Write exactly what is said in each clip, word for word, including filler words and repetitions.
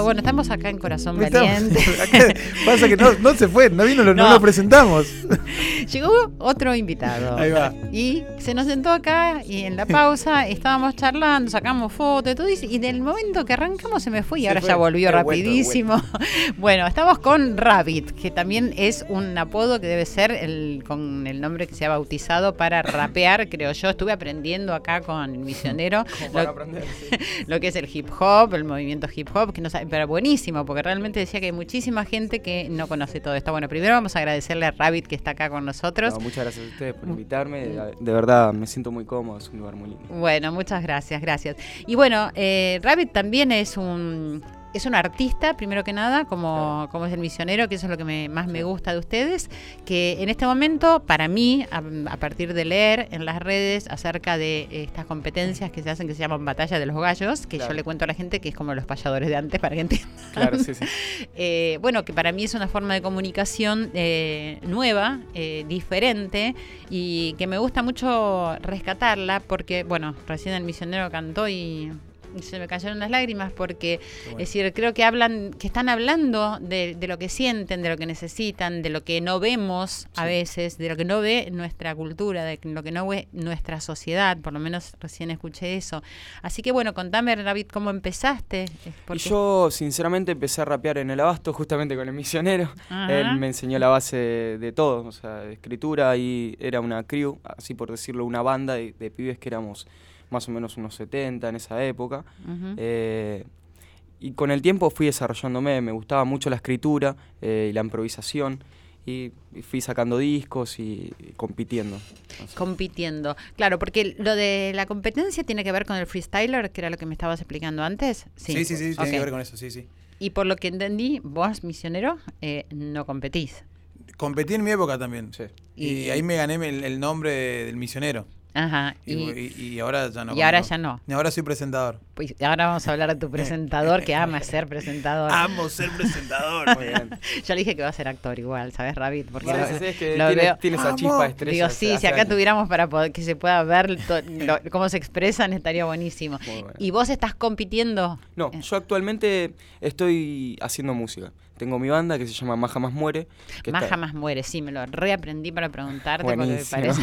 Bueno, estamos acá en Corazón Estamos, Valiente. acá pasa que no, no se fue, no vino, no, No. no lo presentamos. Llegó otro invitado. Ahí va. Y se nos sentó acá y en la pausa estábamos charlando, sacamos fotos y todo. Y del momento que arrancamos se me fue y Se ahora fue. ya volvió He vuelto, he rapidísimo. Bueno, estamos con Rabbit, que también es un apodo que debe ser el con el nombre que se ha bautizado para rapear, creo yo. Estuve aprendiendo acá con el misionero para lo, aprender, sí. lo que es el hip hop, el movimiento hip hop, que no sabe, pero buenísimo, porque realmente decía que hay muchísima gente que no conoce todo esto. Bueno, primero vamos a agradecerle a Rabbit que está acá con nosotros. No, muchas gracias a ustedes por invitarme. De, de verdad, me siento muy cómodo, es un lugar muy lindo. Bueno, muchas gracias, gracias. Y bueno, eh, Rabbit también es un... Es un artista, primero que nada, como, como es el misionero, que eso es lo que me, más me gusta de ustedes, que en este momento, para mí, a, a partir de leer en las redes acerca de estas competencias que se hacen, que se llaman Batalla de los Gallos, que Claro. yo le cuento a la gente que es como los payadores de antes, para que entiendan. Claro, sí, sí. Eh, bueno, que para mí es una forma de comunicación eh, nueva, eh, diferente, y que me gusta mucho rescatarla, porque, bueno, recién el misionero cantó y... y se me cayeron las lágrimas porque, Bueno. es decir, creo que hablan, que están hablando de, de lo que sienten, de lo que necesitan, de lo que no vemos a Sí. veces, de lo que no ve nuestra cultura, de lo que no ve nuestra sociedad, por lo menos recién escuché eso. Así que bueno, contame, David, ¿cómo empezaste? Y Porque- yo, sinceramente, empecé a rapear en el Abasto, justamente con el misionero. Ajá. Él me enseñó la base de, de todo, o sea, de escritura, y era una crew, así por decirlo, una banda de, de pibes que éramos más o menos unos setenta en esa época. Ujú. Eh, y con el tiempo fui desarrollándome, me gustaba mucho la escritura eh, y la improvisación, y, y fui sacando discos y, y compitiendo. O sea, Compitiendo. Claro, porque lo de la competencia tiene que ver con el freestyler, que era lo que me estabas explicando antes. Sí, sí, sí, Ok. tiene que ver con eso, sí, sí. Y por lo que entendí, vos, misionero, eh, no competís. Competí en mi época también. sí. Y, Y- ahí me gané el, el nombre del misionero. Ajá. Y, Y, y- y ahora ya no. y ahora no. ya no. Y ahora soy presentador. Pues ahora vamos a hablar de tu presentador, que ama ser presentador. Amo ser presentador. Muy bien. Yo le dije que va a ser actor igual, ¿sabes, Rabbit? Porque Sí, lo- sí, sí, es que lo tiene, veo- tiene esa ¡Vamos! chispa de estrella. Digo, hace- sí, si hace acá años. tuviéramos para poder- que se pueda ver to- lo- cómo se expresan, estaría buenísimo. Muy bueno. ¿Y vos estás compitiendo? No, Eh, yo actualmente estoy haciendo música. Tengo mi banda que se llama Más Jamás Muere. Que Más está- jamás muere, sí, me lo reaprendí para preguntarte porque me Buenísimo. parece...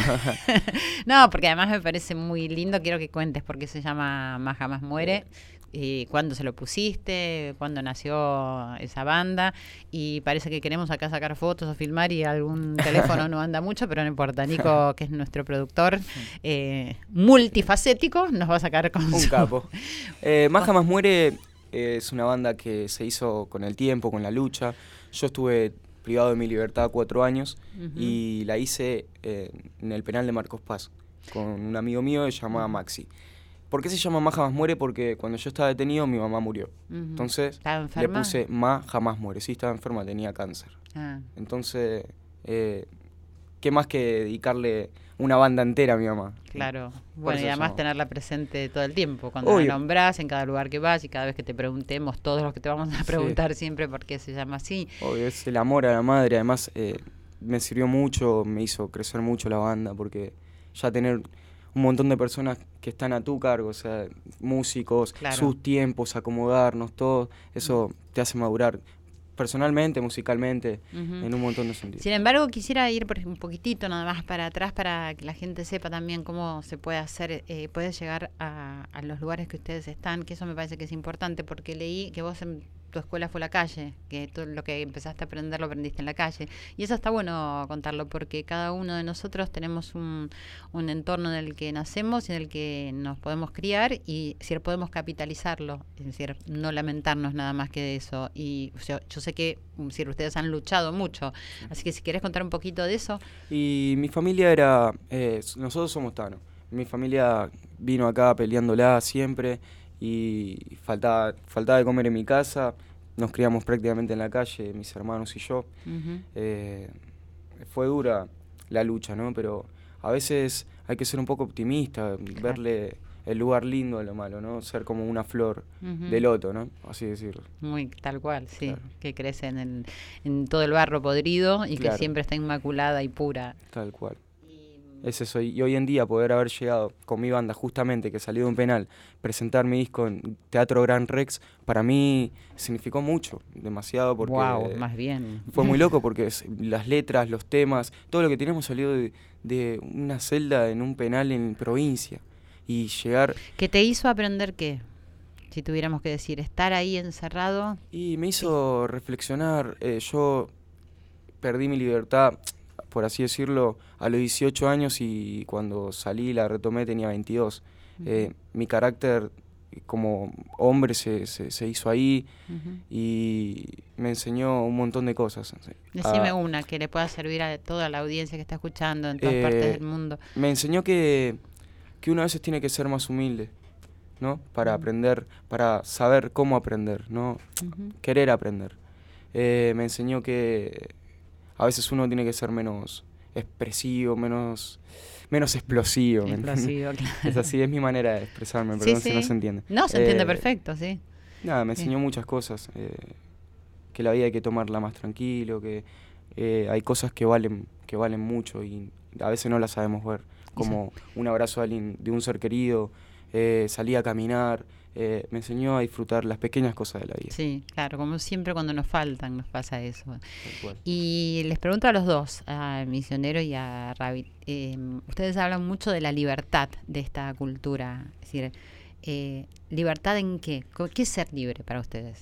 No, porque además me parece muy lindo, quiero que cuentes por qué se llama Más jamás muere, y cuándo se lo pusiste, cuándo nació esa banda, y parece que queremos acá sacar fotos o filmar y algún teléfono no anda mucho, pero no importa, Nico, que es nuestro productor eh, multifacético, nos va a sacar con Un su- capo. Eh, Más Jamás Muere eh, es una banda que se hizo con el tiempo, con la lucha. Yo estuve privado de mi libertad cuatro años Ujú. y la hice eh, en el penal de Marcos Paz con un amigo mío que se llamaba Maxi. ¿Por qué se llama Más Jamás Muere? Porque cuando yo estaba detenido mi mamá murió. Ujú. Entonces ¿Estaba le enferma? puse Más Jamás Muere. Sí, estaba enferma, tenía cáncer. Ah. Entonces, eh, ¿qué más que dedicarle una banda entera a mi mamá? Claro, Por bueno, eso y además llamo. tenerla presente todo el tiempo, cuando Obvio. la nombrás, en cada lugar que vas y cada vez que te preguntemos, todos los que te vamos a Sí. preguntar siempre por qué se llama así. Obvio, es el amor a la madre. Además, eh, me sirvió mucho, me hizo crecer mucho la banda, porque ya tener un montón de personas que están a tu cargo, o sea, músicos, Claro. sus tiempos, acomodarnos, todo, eso te hace madurar personalmente, musicalmente, Ujú. en un montón de sentidos. Sin embargo, quisiera ir por un poquitito nada más para atrás para que la gente sepa también cómo se puede hacer, eh, puede llegar a, a los lugares que ustedes están, que eso me parece que es importante, porque leí que vos en tu escuela fue la calle, que todo lo que empezaste a aprender lo aprendiste en la calle. Y eso está bueno contarlo, porque cada uno de nosotros tenemos un, un entorno en el que nacemos y en el que nos podemos criar y si podemos capitalizarlo, es decir, no lamentarnos nada más que de eso. Y o sea, yo sé que um, si ustedes han luchado mucho, así que si querés contar un poquito de eso. Y mi familia era, eh, nosotros somos Tano, mi familia vino acá peleándola siempre y faltaba, faltaba de comer en mi casa, nos criamos prácticamente en la calle, mis hermanos y yo. Ujú. Eh, fue dura la lucha, ¿no? Pero a veces hay que ser un poco optimista, verle el lugar lindo a lo malo, ¿no? Ser como una flor Ujú. de loto, ¿no? Así decirlo. Muy tal cual, sí, Claro. que crece en, el, en todo el barro podrido y Claro. que siempre está inmaculada y pura. Tal cual. Y, Es eso, y hoy en día poder haber llegado con mi banda, justamente, que salió de un penal, presentar mi disco en Teatro Gran Rex, para mí significó mucho, demasiado, porque wow, más bien. fue muy loco, porque es, las letras, los temas, todo lo que teníamos salió de, de una celda en un penal en provincia, y llegar... ¿Qué te hizo aprender qué? Si tuviéramos que decir, estar ahí encerrado. Y me hizo reflexionar, eh, yo perdí mi libertad, por así decirlo, a los dieciocho años, y cuando salí la retomé tenía veintidós. Uh-huh. Eh, mi carácter como hombre se, se, se hizo ahí, uh-huh, y me enseñó un montón de cosas. Decime ah, una que le pueda servir a toda la audiencia que está escuchando en todas eh, partes del mundo. Me enseñó que, que uno a veces tiene que ser más humilde, ¿no? Para uh-huh. aprender, para saber cómo aprender, ¿no? Uh-huh. Querer aprender. Eh, me enseñó que a veces uno tiene que ser menos expresivo, menos menos explosivo. Explosivo, claro. Es así, es mi manera de expresarme, perdón, sí, sí. si no se entiende. No, se eh, entiende perfecto, sí. Nada, me enseñó sí. muchas cosas, eh, que la vida hay que tomarla más tranquilo, que eh, hay cosas que valen que valen mucho y a veces no las sabemos ver, como sí. un abrazo a alguien, de un ser querido, eh, salir a caminar. Eh, me enseñó a disfrutar las pequeñas cosas de la vida. Sí, claro, como siempre cuando nos faltan nos pasa eso. Y les pregunto a los dos, a Misionero y a Rabbit, eh, ustedes hablan mucho de la libertad de esta cultura, es decir, eh, ¿libertad en qué? ¿Qué es ser libre para ustedes?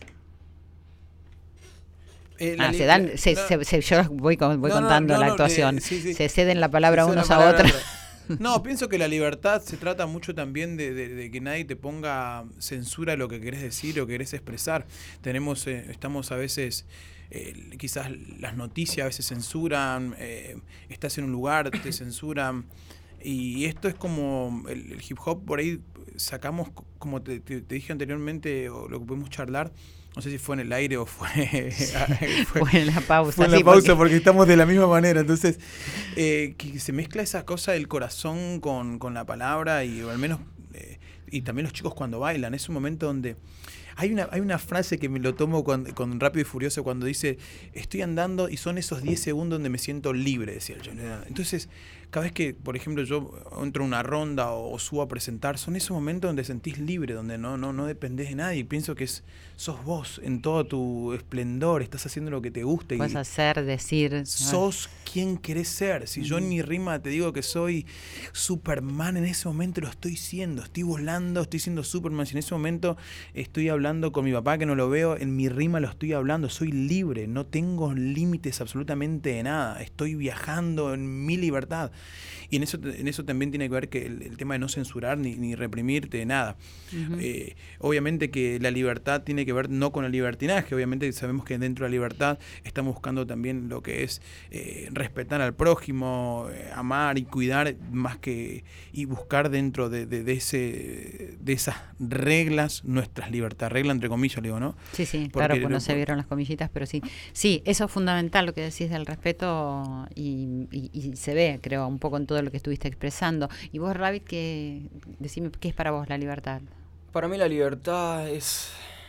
Eh, ah, se dan, se, no, se, se, yo voy, con, voy no, contando no, no, la actuación, eh, sí, sí. se ceden la palabra unos a otros. No, pienso que la libertad se trata mucho también de, de, de que nadie te ponga censura a lo que querés decir o querés expresar. Tenemos, eh, estamos a veces, eh, quizás las noticias a veces censuran, eh, estás en un lugar, te censuran. Y esto es como el, el hip hop, por ahí sacamos, como te, te, te dije anteriormente, o lo que pudimos charlar, no sé si fue en el aire o fue, fue, fue en la pausa. Fue en la sí, pausa porque... porque estamos de la misma manera. Entonces, eh, que se mezcla esa cosa del corazón con, con la palabra y o al menos, eh, y también los chicos cuando bailan. Es un momento donde hay una, hay una frase que me lo tomo con, con Rápido y Furioso cuando dice, estoy andando y son esos diez segundos donde me siento libre, decía el John. Entonces, cada vez que, por ejemplo, yo entro a una ronda o, o subo a presentar, son esos momentos donde sentís libre, donde no, no, no dependés de nadie. Y pienso que es, sos vos en todo tu esplendor, estás haciendo lo que te gusta. Puedes hacer, decir. Sos quien querés ser. Si mm. yo en mi rima te digo que soy Superman, en ese momento lo estoy siendo. Estoy volando, estoy siendo Superman. Si en ese momento estoy hablando con mi papá que no lo veo, en mi rima lo estoy hablando. Soy libre, no tengo límites absolutamente de nada. Estoy viajando en mi libertad. Y en eso en eso también tiene que ver que el, el tema de no censurar ni, ni reprimirte, nada. Uh-huh. Eh, obviamente que la libertad tiene que ver no con el libertinaje, obviamente sabemos que dentro de la libertad estamos buscando también lo que es eh, respetar al prójimo, eh, amar y cuidar más que y buscar dentro de, de, de ese de esas reglas nuestras libertades, regla entre comillas, digo, ¿no? Sí, sí, porque claro, pues no se vieron las comillitas, pero sí. Sí, eso es fundamental lo que decís del respeto y, y, y se ve, creo, un poco en todo lo que estuviste expresando. Y vos, Rabbit, que decime qué es para vos la libertad. Para mí la libertad es...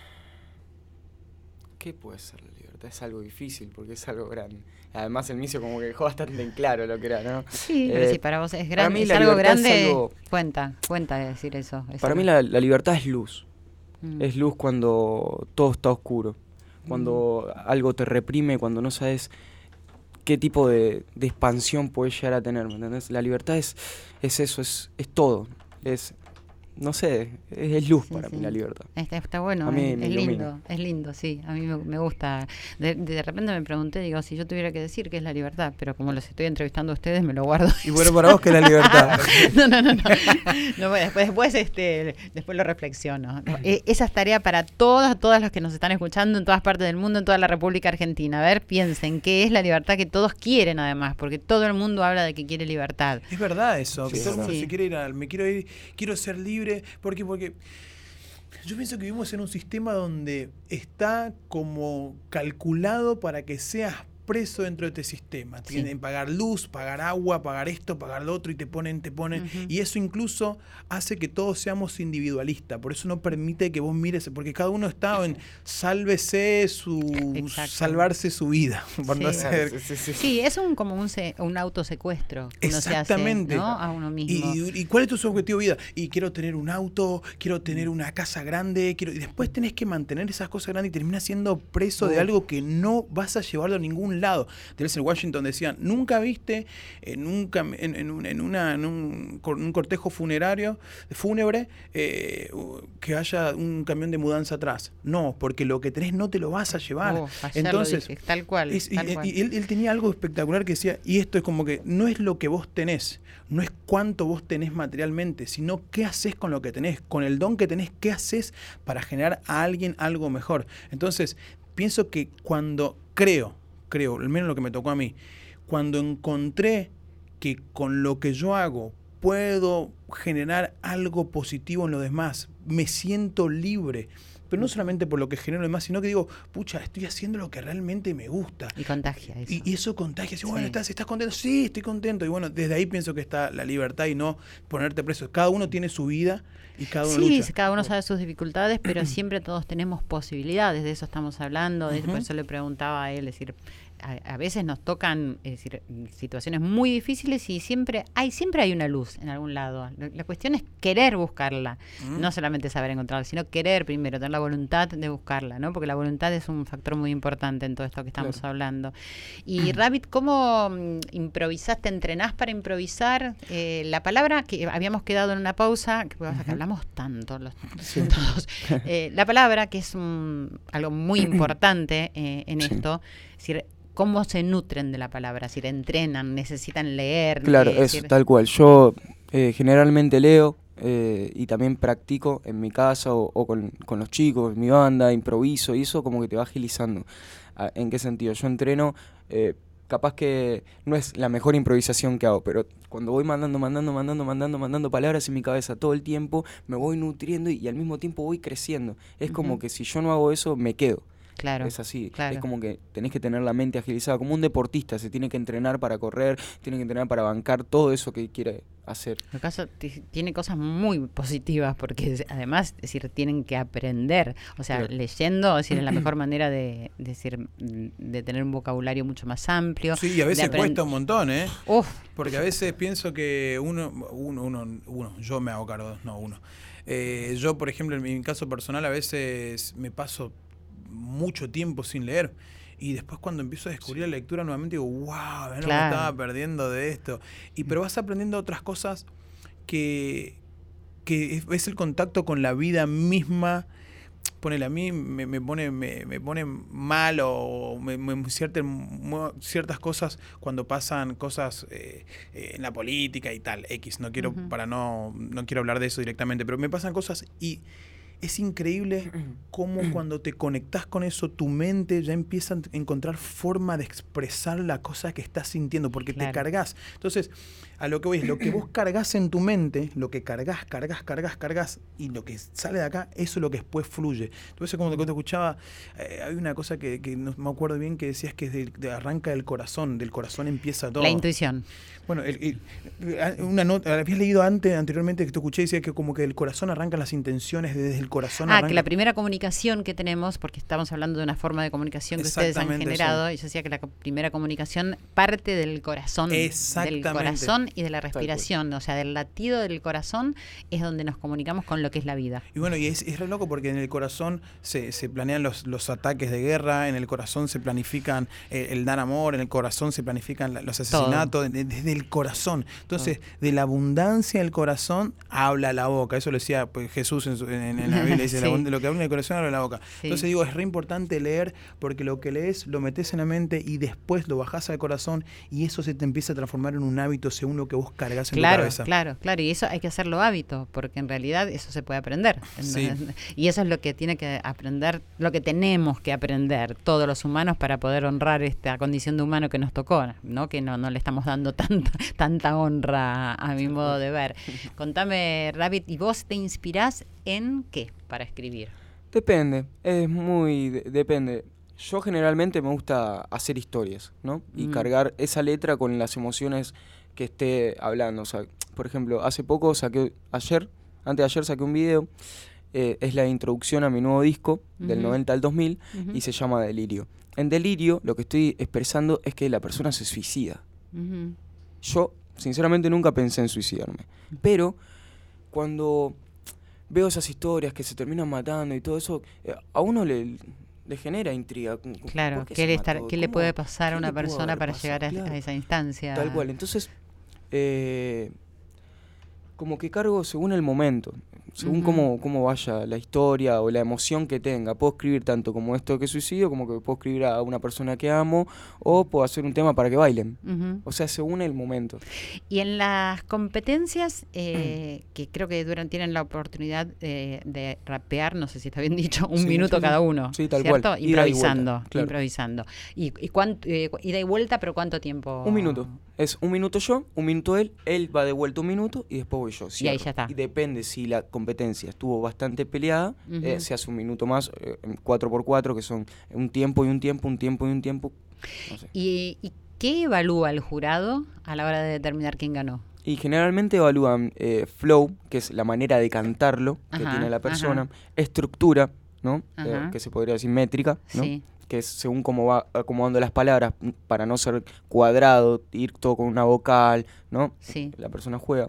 ¿Qué puede ser la libertad? Es algo difícil porque es algo grande. Además el Micio como que dejó bastante en claro lo que era, ¿no? Sí, eh, pero si para vos es grande, es algo grande, es algo... cuenta, cuenta de decir eso. Es para algo... mí la, la libertad es luz. Mm. Es luz cuando todo está oscuro. Cuando mm. algo te reprime, cuando no sabes qué tipo de, de expansión puedes llegar a tener, ¿me entendés? La libertad es, es eso, es, es todo. Es, no sé, es, es luz sí, para sí. mí la libertad. Está, está bueno, a mí es, es lindo, es lindo, sí, a mí me, me gusta. De, de repente me pregunté, digo, si yo tuviera que decir qué es la libertad, pero como los estoy entrevistando a ustedes, me lo guardo. Y bueno, para vos, ¿qué es la libertad? no, no, no, no. no después, después, este, después lo reflexiono. No, e, esa es tarea para todas, todas las que nos están escuchando en todas partes del mundo, en toda la República Argentina. A ver, piensen, ¿qué es la libertad que todos quieren además? Porque todo el mundo habla de que quiere libertad. Es verdad eso, sí, que todo el mundo sí. se quiere ir, a, me quiero ir, quiero ser libre. Porque, porque yo pienso que vivimos en un sistema donde está como calculado para que seas preso dentro de este sistema. Sí. Tienen que pagar luz, pagar agua, pagar esto, pagar lo otro, y te ponen, te ponen. Uh-huh. Y eso incluso hace que todos seamos individualistas. Por eso no permite que vos mires, porque cada uno está en sálvese su, salvarse su vida. Por sí. No hacer... sí, sí, sí. sí, es un, como un, se, un autosecuestro. Exactamente. Uno se hace, ¿no? A uno mismo. ¿Y, ¿Y cuál es tu objetivo de vida? Y quiero tener un auto, quiero tener una casa grande, quiero... y después tenés que mantener esas cosas grandes y terminas siendo preso uh. de algo que no vas a llevarlo a ningún lado. Denzel Washington decía, nunca viste en un, en, en, en una, en un, un cortejo funerario, fúnebre eh, que haya un camión de mudanza atrás. No, porque lo que tenés no te lo vas a llevar. Oh, Entonces, dije, tal cual. Es, tal y, cual. y él, él tenía algo espectacular que decía, y esto es como que no es lo que vos tenés, no es cuánto vos tenés materialmente, sino qué haces con lo que tenés, con el don que tenés, qué haces para generar a alguien algo mejor. Entonces, pienso que cuando creo, creo, al menos lo que me tocó a mí, cuando encontré que con lo que yo hago puedo generar algo positivo en los demás, me siento libre, pero no solamente por lo que genero en los demás, sino que digo, pucha, estoy haciendo lo que realmente me gusta. Y contagia eso. Y, y eso contagia. Si, bueno, sí. ¿estás, ¿estás contento? Sí, estoy contento. Y bueno, desde ahí pienso que está la libertad y no ponerte preso. Cada uno tiene su vida y cada uno sí, lucha. Sí, cada uno sabe sus dificultades, pero siempre todos tenemos posibilidades, de eso estamos hablando, de uh-huh. por eso le preguntaba a él, es decir, a, a veces nos tocan es decir, situaciones muy difíciles y siempre hay siempre hay una luz en algún lado. La, la cuestión es querer buscarla, uh-huh. no solamente saber encontrarla, sino querer primero, tener la voluntad de buscarla, ¿no? Porque la voluntad es un factor muy importante en todo esto que estamos claro. hablando. Y uh-huh. Rabbit, ¿cómo um, improvisaste? ¿Entrenás para improvisar? Eh, la palabra que habíamos quedado en una pausa, que, uh-huh. que hablamos tanto los sí. todos, eh, la palabra que es un, algo muy importante eh, en sí. esto, es decir, ¿cómo se nutren de la palabra? Si entrenan, necesitan leer. Claro, eh, eso, decir... tal cual. Yo eh, generalmente leo eh, y también practico en mi casa o, o con, con los chicos, en mi banda, improviso y eso como que te va agilizando. ¿En qué sentido? Yo entreno, eh, capaz que no es la mejor improvisación que hago, pero cuando voy mandando, mandando, mandando, mandando, mandando palabras en mi cabeza todo el tiempo, me voy nutriendo y, y al mismo tiempo voy creciendo. Es uh-huh. como que si yo no hago eso, me quedo. Claro, es así, claro. es como que tenés que tener la mente agilizada, como un deportista, se tiene que entrenar para correr, tiene que entrenar para bancar todo eso que quiere hacer. En el caso t- tiene cosas muy positivas porque además, es decir, tienen que aprender, o sea, claro. leyendo, es decir, es la mejor manera de, de decir, de tener un vocabulario mucho más amplio. Sí, y a veces aprend- cuesta un montón, ¿eh? Uf. Porque a veces pienso que uno, uno, uno, uno, yo me hago cargo, no uno. Eh, yo, por ejemplo, en mi caso personal, a veces me paso mucho tiempo sin leer y después cuando empiezo a descubrir sí. la lectura nuevamente digo, wow, no claro. me estaba perdiendo de esto. Y pero vas aprendiendo otras cosas que, que es, es el contacto con la vida misma. Ponele, a mí me, me pone me, me pone mal o me, me ciertas, ciertas cosas cuando pasan cosas eh, eh, en la política y tal, X, no quiero uh-huh. para no no quiero hablar de eso directamente, pero me pasan cosas y es increíble cómo cuando te conectás con eso, tu mente ya empieza a encontrar forma de expresar la cosa que estás sintiendo, porque claro. te cargas. Entonces, a lo que voy es, lo que vos cargas en tu mente, lo que cargas, cargas, cargas, cargas, y lo que sale de acá, eso es lo que después fluye. Entonces, como te escuchaba, eh, hay una cosa que, que no me acuerdo bien, que decías que es de, de arranca del corazón, del corazón empieza todo. La intuición. Bueno, el, el, una nota, habías leído antes, anteriormente, que te escuché, decía que como que el corazón arranca las intenciones desde el corazón. Ah, arranca. que la primera comunicación que tenemos, porque estamos hablando de una forma de comunicación que ustedes han generado, sí. y yo decía que la primera comunicación parte del corazón, del corazón y de la respiración, o sea, del latido del corazón es donde nos comunicamos con lo que es la vida. Y bueno, y es, es re loco porque en el corazón se, se planean los, los ataques de guerra, en el corazón se planifican eh, el dar amor, en el corazón se planifican los asesinatos, de, desde el corazón. Entonces, Todo. de la abundancia del corazón habla la boca. Eso lo decía pues, Jesús en, su, en, en la Biblia, dice, sí. la, lo que habla en el corazón habla la boca. Sí. Entonces digo, es re importante leer porque lo que lees lo metes en la mente y después lo bajás al corazón y eso se te empieza a transformar en un hábito según lo que vos cargas en claro, tu cabeza. Claro, claro, y eso hay que hacerlo hábito porque en realidad eso se puede aprender. Sí. Y eso es lo que tiene que aprender, lo que tenemos que aprender todos los humanos para poder honrar esta condición de humano que nos tocó, ¿no? Que no, no le estamos dando tanta, tanta honra a mi modo de ver. Contame, Rabbit, ¿y vos te inspirás en qué para escribir? Depende, es muy, de, depende. yo generalmente me gusta hacer historias, ¿no? Y mm. cargar esa letra con las emociones que esté hablando. O sea, por ejemplo, hace poco saqué, ayer, antes de ayer saqué un video, eh, es la introducción a mi nuevo disco, uh-huh. del noventa al dos mil, uh-huh. y se llama Delirio. En Delirio lo que estoy expresando es que la persona se suicida. Uh-huh. Yo, sinceramente, nunca pensé en suicidarme. Uh-huh. Pero cuando veo esas historias que se terminan matando y todo eso, eh, a uno le... le genera intriga. Claro, ¿qué, le, estar, ¿qué le puede pasar a una persona para pasado? llegar a, claro. a esa instancia? Tal cual. Entonces, eh, como que cargo según el momento, según uh-huh. cómo, cómo vaya la historia o la emoción que tenga. Puedo escribir tanto como esto que suicidio, como que puedo escribir a una persona que amo, o puedo hacer un tema para que bailen. Uh-huh. O sea, según el momento. Y en las competencias, eh, que creo que duran, tienen la oportunidad de, de rapear, no sé si está bien dicho, un sí, minuto sí, cada uno, sí, tal ¿cierto? Cual. Improvisando, vuelta, claro. improvisando. ¿Y, y cuánto, eh, ida y vuelta, pero cuánto tiempo? Un minuto. Es un minuto yo, un minuto él, él va de vuelta un minuto y después voy yo. Cierto. Y ahí ya está. Y depende si la competencia estuvo bastante peleada, uh-huh. eh, se hace un minuto más, eh, cuatro por cuatro, que son un tiempo y un tiempo, un tiempo y un tiempo. No sé. ¿Y, ¿Y qué evalúa el jurado a la hora de determinar quién ganó? Y generalmente evalúan eh, flow, que es la manera de cantarlo que ajá, tiene la persona, ajá. estructura, ¿no? Eh, que se podría decir métrica, ¿no? Sí. Que es según cómo va acomodando las palabras, para no ser cuadrado, ir todo con una vocal, ¿no? Sí. La persona juega.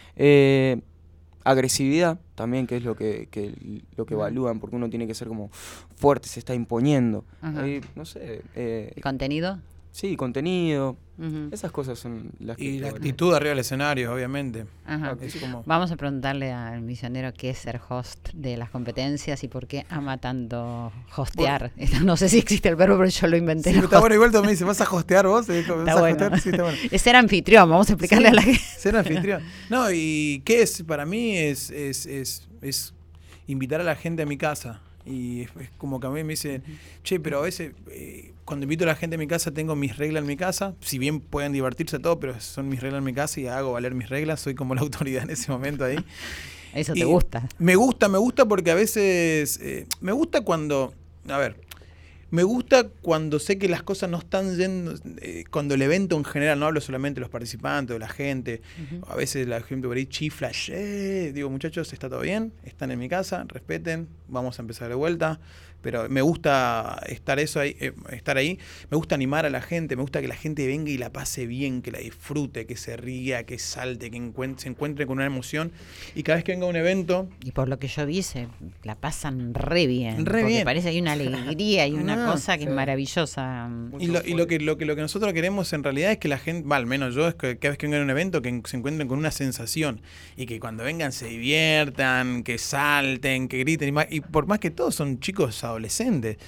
Eh, agresividad también, que es lo que, que lo que evalúan, porque uno tiene que ser como fuerte, se está imponiendo. Eh, no sé. Eh, ¿El contenido? Sí, contenido. Uh-huh. Esas cosas son las que... Y la actitud arriba del escenario, obviamente. Ajá. Es como... Vamos a preguntarle al misionero qué es ser host de las competencias y por qué ama tanto hostear. Bueno. No sé si existe el verbo, pero yo lo inventé. Sí, está bueno, igual tú me dices, ¿vas a hostear vos? Está bueno. Sí, está bueno. Es ser anfitrión, vamos a explicarle sí, a la gente. Ser anfitrión. No, y qué es, para mí es, es, es, es invitar a la gente a mi casa. Y es, es como que a mí me dicen, che, pero a veces eh, cuando invito a la gente a mi casa tengo mis reglas en mi casa, si bien pueden divertirse todo, pero son mis reglas en mi casa y hago valer mis reglas, soy como la autoridad en ese momento ahí. Eso y te gusta. Me gusta, me gusta porque a veces, eh, me gusta cuando, a ver, me gusta cuando sé que las cosas no están yendo, eh, cuando el evento en general, no hablo solamente de los participantes, de la gente, uh-huh. a veces la gente por ahí chifla, eh, digo, muchachos, ¿está todo bien? Están en mi casa, respeten, vamos a empezar de vuelta, pero me gusta estar eso ahí, eh, estar ahí, me gusta animar a la gente, me gusta que la gente venga y la pase bien, que la disfrute, que se ría, que salte, que encuentre, se encuentre con una emoción, y cada vez que venga un evento... Y por lo que yo vi, se la pasan re bien, re porque bien. Parece que hay una alegría y una ah, cosa que sí. es maravillosa. Y, lo, y lo, que, lo, que, lo que nosotros queremos en realidad es que la gente, va, al menos yo, es que cada vez que venga un evento que se encuentren con una sensación y que cuando vengan se diviertan, que salten, que griten, y, más, y por más que todos son chicos adolescentes.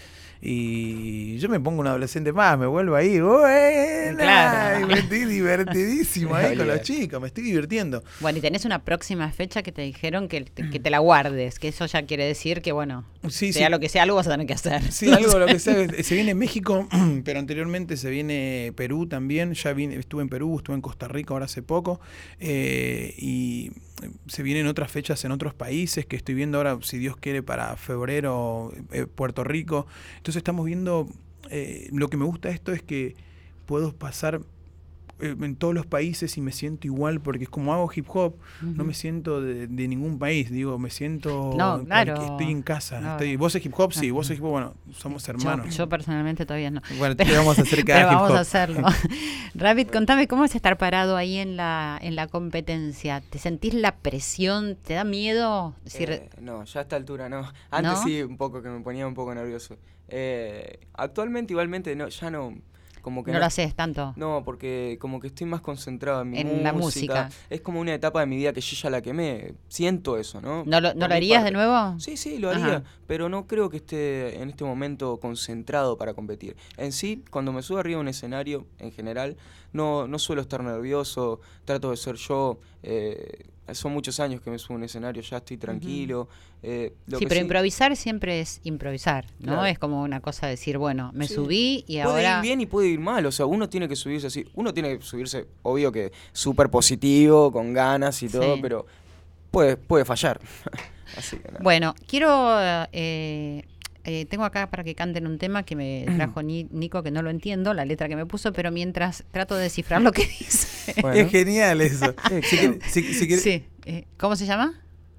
Y yo me pongo un adolescente más, me vuelvo ahí, ¡buena! Claro. Y me estoy divertidísimo ahí con los chicos, me estoy divirtiendo. Bueno, y tenés una próxima fecha que te dijeron que te, que te la guardes, que eso ya quiere decir que, bueno, sí, sea sí. lo que sea, algo vas a tener que hacer. Sí, algo lo que sea. Se viene México, pero anteriormente se viene Perú también. Ya vine, estuve en Perú, estuve en Costa Rica ahora hace poco. Eh, y se vienen otras fechas en otros países que estoy viendo ahora, si Dios quiere, para febrero, eh, Puerto Rico. Entonces estamos viendo, eh, lo que me gusta de esto es que puedo pasar eh, en todos los países y me siento igual, porque es como hago hip hop, uh-huh. no me siento de, de ningún país, digo, me siento no, claro. que estoy en casa. No. Estoy, vos es hip hop, sí, uh-huh. vos es hip hop, bueno, somos hermanos. Yo, yo personalmente todavía no. Bueno, te vamos a hacer cada pero hip vamos hop. a hacerlo. Rabbit, contame, ¿cómo es estar parado ahí en la en la competencia? ¿Te sentís la presión? ¿Te da miedo? Decir... Eh, no, ya a esta altura no. Antes ¿No? sí, un poco, que me ponía un poco nervioso. Eh, actualmente igualmente no, ya no... Como que no, no lo haces tanto. No, porque como que estoy más concentrado en mi en música. la música. Es como una etapa de mi vida que yo ya la quemé. Siento eso, ¿no? ¿No lo, ¿no lo harías de nuevo? Sí, sí, lo haría. Ajá. Pero no creo que esté en este momento concentrado para competir. En sí, cuando me subo arriba a un escenario, en general, no, no suelo estar nervioso. Trato de ser yo. Eh, son muchos años que me subo a un escenario, ya estoy tranquilo. Uh-huh. eh, lo sí, que pero sí, improvisar siempre es improvisar, ¿no? Claro. Es como una cosa de decir, bueno, me sí. subí y puede ahora... Puede ir bien y puede ir mal, o sea, uno tiene que subirse así. Uno tiene que subirse, obvio que súper positivo, con ganas y todo, sí. pero puede, puede fallar. Así que nada. Bueno, quiero... Eh, eh, tengo acá para que canten un tema que me trajo Ni- Nico, que no lo entiendo, la letra que me puso, pero mientras trato de descifrar lo que dice. Bueno. Es genial eso. si quiere, si, si quiere... Sí. Eh, ¿Cómo se llama?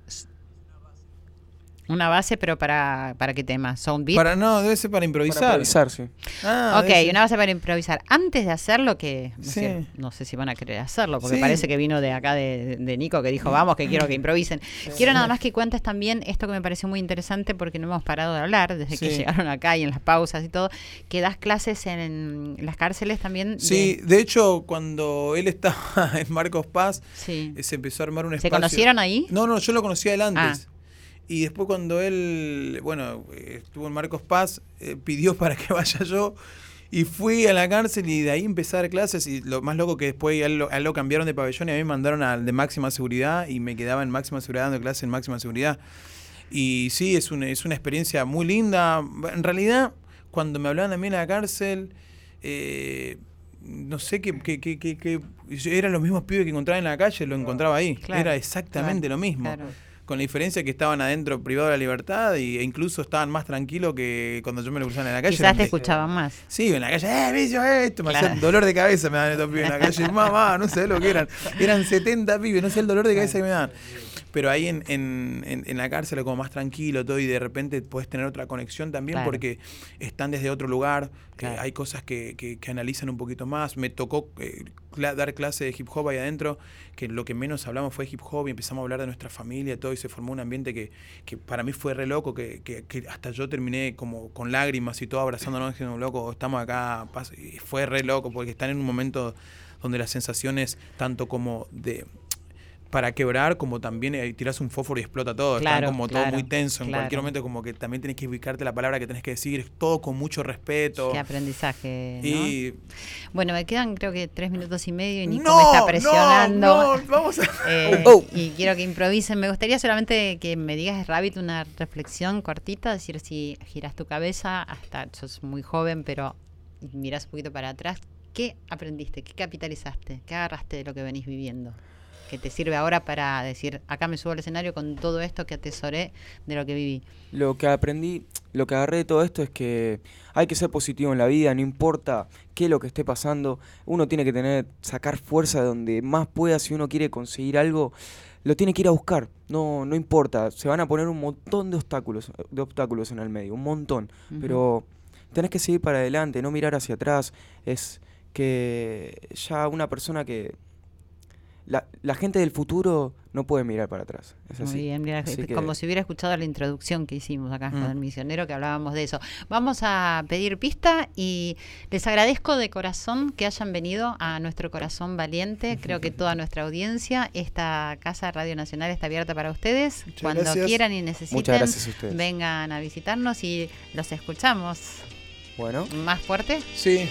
Una base, pero para, ¿para qué tema? ¿Sound beat? Para, no, debe ser para improvisar. Para improvisar, sí. Ah, ok, una base para improvisar. Antes de hacerlo, que no, sí. sé, no sé si van a querer hacerlo, porque sí. parece que vino de acá de, de Nico, que dijo, vamos, que quiero que improvisen. Sí. Quiero nada más que cuentes también esto que me pareció muy interesante, porque no hemos parado de hablar desde sí. que llegaron acá y en las pausas y todo, que das clases en, en las cárceles también. Sí, de, de hecho, cuando él estaba en Marcos Paz, sí. se empezó a armar un espacio. ¿Se conocieron ahí? No, no, yo lo conocía él antes. Ah. Y después cuando él, bueno, estuvo en Marcos Paz, eh, pidió para que vaya yo y fui a la cárcel y de ahí empecé a dar clases y lo más loco que después a él, lo, a él lo cambiaron de pabellón y a mí me mandaron al de máxima seguridad y me quedaba en máxima seguridad dando clases en máxima seguridad. Y sí, es una, es una experiencia muy linda. En realidad, cuando me hablaban a mí en la cárcel, eh, no sé qué, qué, qué, qué, qué, eran los mismos pibes que encontraba en la calle, lo encontraba ahí. Claro, Era exactamente claro, lo mismo. Claro. Con la diferencia que estaban adentro privados de la libertad y, e incluso estaban más tranquilos que cuando yo me lo cruzaba en la calle. Quizás te escuchaban más. Sí, en la calle, ¡eh, vicio esto! Me claro. hacía dolor de cabeza, me daban estos pibes en la calle. Mamá, no sé lo que eran. Eran setenta pibes, no sé el dolor de cabeza que me daban. Pero ahí en, en, en, en la cárcel es como más tranquilo todo y de repente puedes tener otra conexión también claro. porque están desde otro lugar, claro. eh, hay cosas que, que, que analizan un poquito más. Me tocó eh, cl- dar clase de hip hop ahí adentro, que lo que menos hablamos fue hip hop y empezamos a hablar de nuestra familia y todo y se formó un ambiente que, que para mí fue re loco, que, que, que hasta yo terminé como con lágrimas y todo abrazándonos diciendo, loco, estamos acá, y fue re loco porque están en un momento donde las sensaciones tanto como de... para quebrar, como también eh, tirás un fósforo y explota todo. Claro, Está como claro, todo muy tenso. En claro. cualquier momento como que también tenés que ubicarte la palabra que tenés que decir. Todo con mucho respeto. Qué aprendizaje, ¿no? Y... Bueno, me quedan creo que tres minutos y medio y Nico no, me está presionando. No, no, vamos a... eh, oh, oh. Y quiero que improvisen. Me gustaría solamente que me digas, Rabbit, una reflexión cortita. Decir, si giras tu cabeza, hasta sos muy joven, pero mirás un poquito para atrás. ¿Qué aprendiste? ¿Qué capitalizaste? ¿Qué agarraste de lo que venís viviendo? Que te sirve ahora para decir, acá me subo al escenario con todo esto que atesoré de lo que viví. Lo que aprendí, lo que agarré de todo esto es que hay que ser positivo en la vida, no importa qué es lo que esté pasando, uno tiene que tener, sacar fuerza de donde más pueda. Si uno quiere conseguir algo, lo tiene que ir a buscar, no, no importa, se van a poner un montón de obstáculos, de obstáculos en el medio, un montón, uh-huh. pero tenés que seguir para adelante, no mirar hacia atrás. Es que ya una persona que... La, la gente del futuro no puede mirar para atrás. Es así. Muy bien, mira, así como que... si hubiera escuchado la introducción que hicimos acá mm. con el misionero, que hablábamos de eso. Vamos a pedir pista y les agradezco de corazón que hayan venido a nuestro Corazón Valiente. Creo que toda nuestra audiencia, esta casa de Radio Nacional está abierta para ustedes. Muchas Cuando gracias. quieran y necesiten, vengan a visitarnos y los escuchamos. Bueno. ¿Más fuerte? Sí.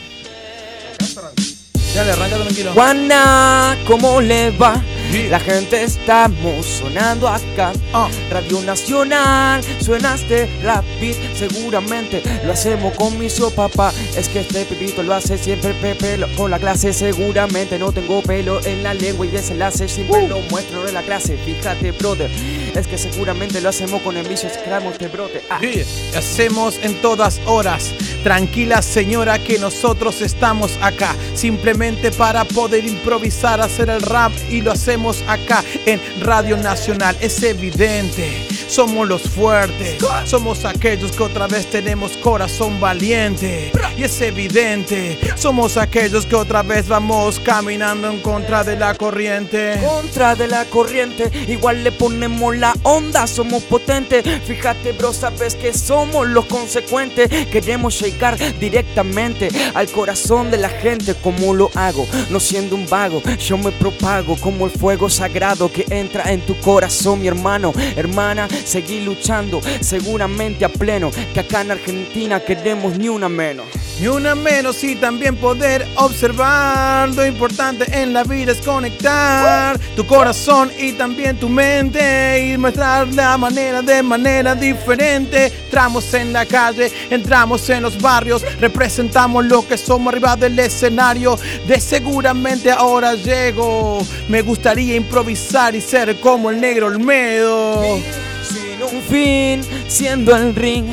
Dale, arranca tranquilo. Juana, ¿cómo le va? Sí. La gente estamos sonando acá. Oh. Radio Nacional, suenaste rápido. Seguramente lo hacemos con mi papá. Es que este pipito lo hace siempre Pepe con la clase. Seguramente no tengo pelo en la lengua y desenlace. Siempre uh. lo muestro en la clase. Fíjate, brother. Es que seguramente lo hacemos con envidia. Esperamos este brote. Ah. Sí, hacemos en todas horas. Tranquila, señora, que nosotros estamos acá. Simplemente para poder improvisar, hacer el rap y lo hacemos acá en Radio Nacional. Es evidente, somos los fuertes, somos aquellos que otra vez tenemos corazón valiente. Y es evidente, somos aquellos que otra vez vamos caminando en contra de la corriente. Contra de la corriente, igual le ponemos la onda, somos potentes. Fíjate, bro, sabes que somos los consecuentes. Queremos llegar directamente al corazón de la gente. Como lo hago, no siendo un vago, yo me propago como el fuego sagrado que entra en tu corazón, mi hermano, hermana. Seguí luchando, seguramente a pleno, que acá en Argentina queremos ni una menos. Ni una menos y también poder observar. Lo importante en la vida es conectar uh. tu corazón y también tu mente y mostrar la manera de manera diferente. Entramos en la calle, entramos en los barrios, representamos lo que somos arriba del escenario. De seguramente ahora llego, me gustaría improvisar y ser como el negro Olmedo. Un fin, siendo el ring,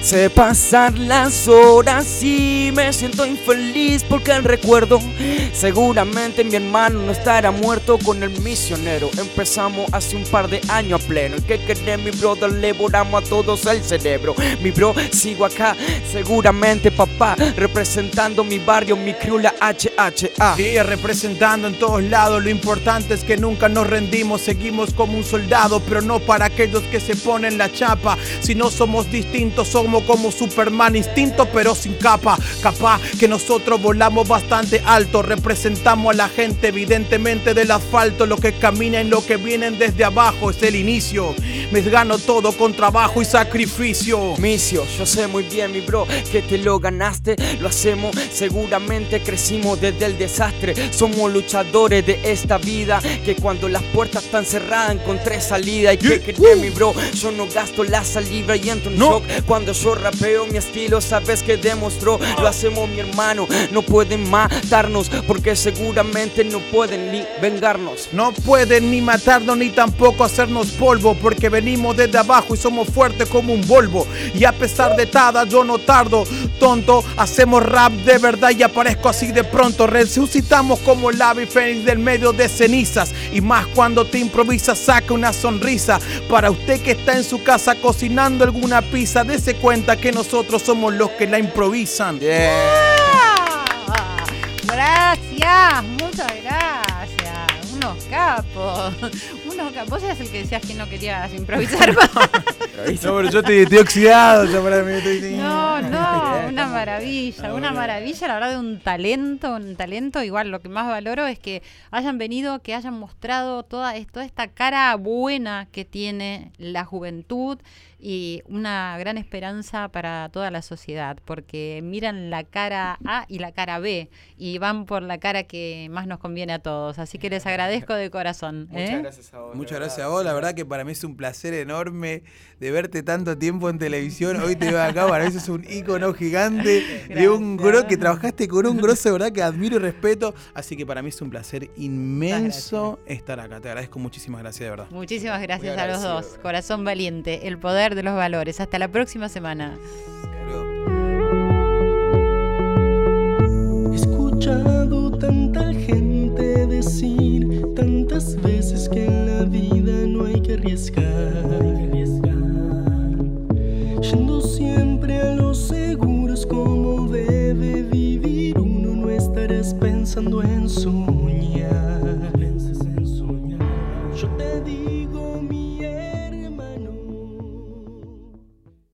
Sé pasar las horas y me siento infeliz porque el recuerdo seguramente mi hermano no estará muerto con el misionero. Empezamos hace un par de años a pleno. ¿Y qué querés, mi brother? Le volamos a todos el cerebro. Mi bro, sigo acá, seguramente papá, representando mi barrio, mi crew, la H H A. Sí, representando en todos lados. Lo importante es que nunca nos rendimos. Seguimos como un soldado, pero no para aquellos que se ponen la chapa. Si no somos distintos, somos como Superman, instinto pero sin capa. Capaz que nosotros volamos bastante alto. Representamos a la gente evidentemente del asfalto. Lo que camina y lo que vienen desde abajo es el inicio. Me gano todo con trabajo y sacrificio. Misio, yo sé muy bien, mi bro, que te lo ganaste. Lo hacemos, seguramente crecimos desde el desastre. Somos luchadores de esta vida, que cuando las puertas están cerradas encontré salida. Y que querés, mi bro, yo no gasto la saliva y entro en no. shock cuando yo rapeo mi estilo, sabes que demostró. Lo hacemos, mi hermano, no pueden matarnos porque seguramente no pueden ni vengarnos. No pueden ni matarnos ni tampoco hacernos polvo, porque venimos desde abajo y somos fuertes como un Volvo. Y a pesar de nada yo no tardo, tonto, hacemos rap de verdad y aparezco así de pronto. Resucitamos como el ave fénix del medio de cenizas. Y más cuando te improvisas, saca una sonrisa. Para usted que está en su casa cocinando alguna pizza, dese cuenta que nosotros somos los que la improvisan. Yeah. ¡Ah! Gracias, muchas gracias. Unos capos. Unos capos. Vos eras el que decías que no querías improvisar más. No, pero yo estoy, estoy oxidado. Ya para mí estoy... No, no, una maravilla, una maravilla, la verdad, de un talento, un talento. Igual lo que más valoro es que hayan venido, que hayan mostrado toda, toda esta cara buena que tiene la juventud y una gran esperanza para toda la sociedad, porque miran la cara A y la cara B y van por la cara que más nos conviene a todos. Así que les agradezco de corazón. ¿eh? Muchas gracias a vos. Muchas gracias a vos, la verdad que para mí es un placer enorme de verte tanto tiempo en televisión. Hoy te veo acá, para mí sos un ícono gigante de un gro que trabajaste con un grosso, de verdad que admiro y respeto. Así que para mí es un placer inmenso estar acá. Te agradezco muchísimas gracias, de verdad. Muchísimas gracias a los dos. Corazón valiente, el poder de los valores. Hasta la próxima semana. He escuchado tanta gente decir tantas veces que en la vida no hay que arriesgar, yendo siempre a los seguros como debe vivir uno. No estarás pensando en su